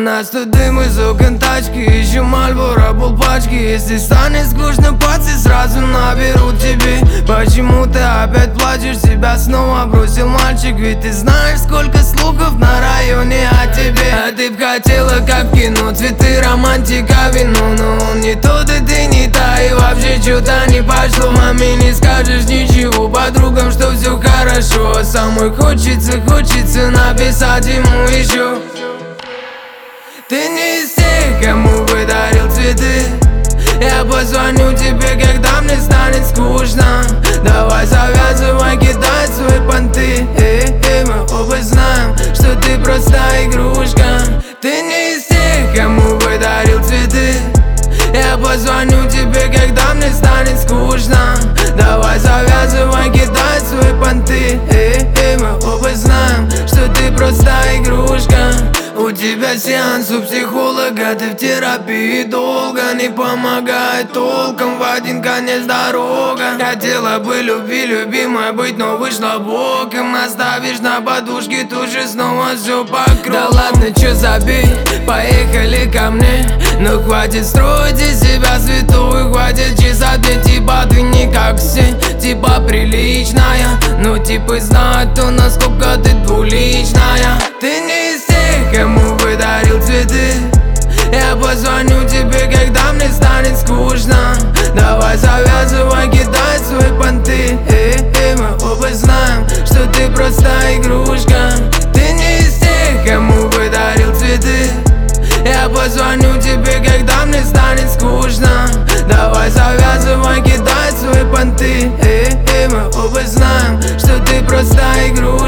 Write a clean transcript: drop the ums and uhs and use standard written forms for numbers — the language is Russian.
нас тут дым из окон тачки, ищем Мальборо полпачки. Если станет скучно, пацы сразу наберут тебе. Почему ты опять плачешь, себя снова бросил мальчик? Ведь ты знаешь, сколько слухов на районе о тебе. А ты б хотела, как в кино, цветы, романтика, вино. Но он не тот, и ты не та, и вообще что-то не пошло. Маме не скажешь ничего, подругам, что все хорошо. Самой хочется написать ему еще. Ты не из тех, кому бы дарил цветы. Я позвоню тебе, когда мне станет скучно. Давай завязывай кидать свои понты. Мы оба знаем, что ты просто игрушка. Ты не из тех, кому бы дарил цветы. Я позвоню тебе, когда мне станет скучно. Давай завязывай кидать свои понты. Мы оба знаем, что ты просто игрушка. У тебя сеанс у психолога, ты в терапии долго. Не помогает толком, в один конец дорога. Хотела бы любви, любимая быть, но вышла боком. Оставишь на подушке, тут же снова все по кругу. Да ладно, чё, забей, поехали ко мне. Но хватит строить из себя святую, хватит чесать мне, типа ты не как все. Типа приличная, ну типа знают, то насколько ты двуличная. Ты не из тех, кому бы дарил цветы. Я позвоню тебе, когда мне станет скучно. Давай завязывай кидать свои понты. Мы оба знаем, что ты просто игрушка. Ты не из тех, кому бы дарил цветы. Я позвоню тебе, когда мне станет скучно. Давай завязывай кидать свои понты. Мы оба знаем, что ты просто игрушка.